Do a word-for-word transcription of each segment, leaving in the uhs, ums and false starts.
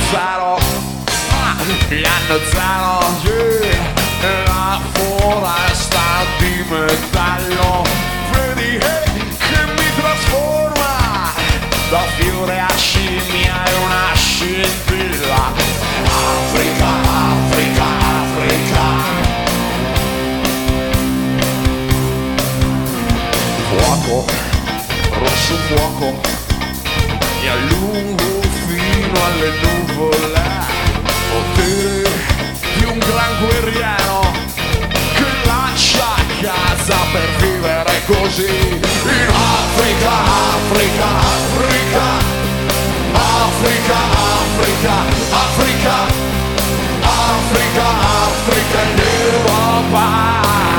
zero, l'anno zero, yeah. La foresta di metallo, vedi hey, che mi trasforma da fiore a scimmia e una scintilla. Africa, Africa, Africa. Fuoco, rosso fuoco, mi allungo fino alle nuvole. Potere di un gran guerriero che lascia casa per vivere così. In Africa, Africa, Africa, Africa, Africa, Africa, Africa, Africa in Europa.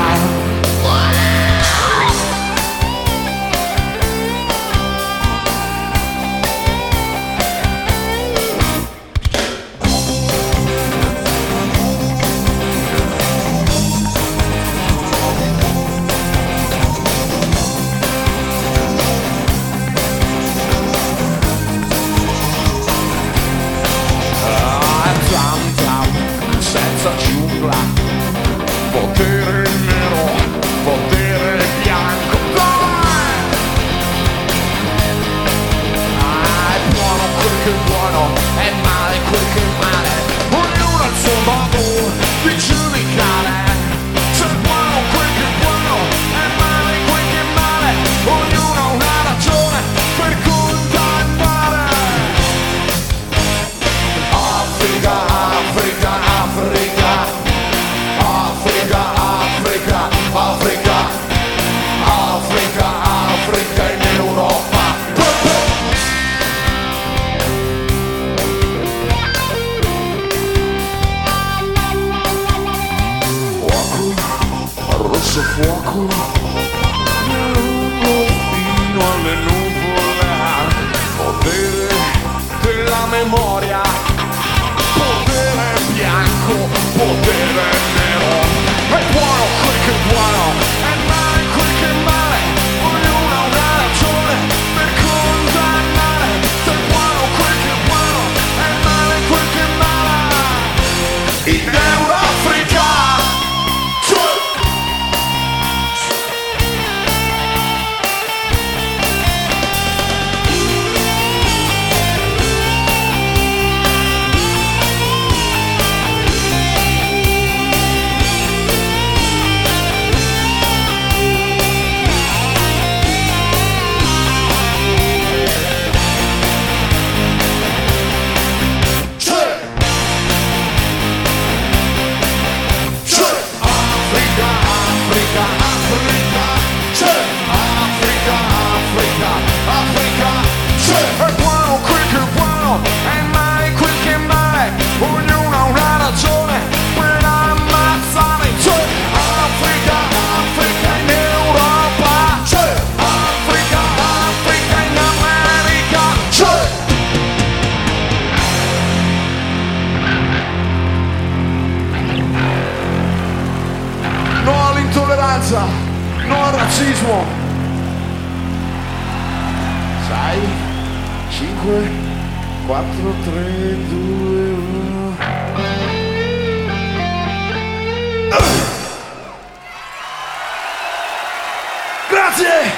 Potere nero, potere bianco, dai! Ah, è buono quel che è buono, è male quel che è male. Ognuno ha il suo modo di giudicare. Se è buono quel che è buono, è male quel che è male. Ognuno ha una ragione per condannare. Africa, Africa, Africa. Africa, Africa, Africa, Africa, Africa in Europa. Fuoco, rosso fuoco, mi allungo fino alle nuvole. Potere della memoria, potere bianco, potere nero. È buono quel che è buono, è male quel che è male. Ognuno ha una ragione per condannare. Se è buono quel che è buono, è male quel che è male. In Eurafrica, no al razzismo. sei, cinque, quattro, tre, due, uno. Grazie!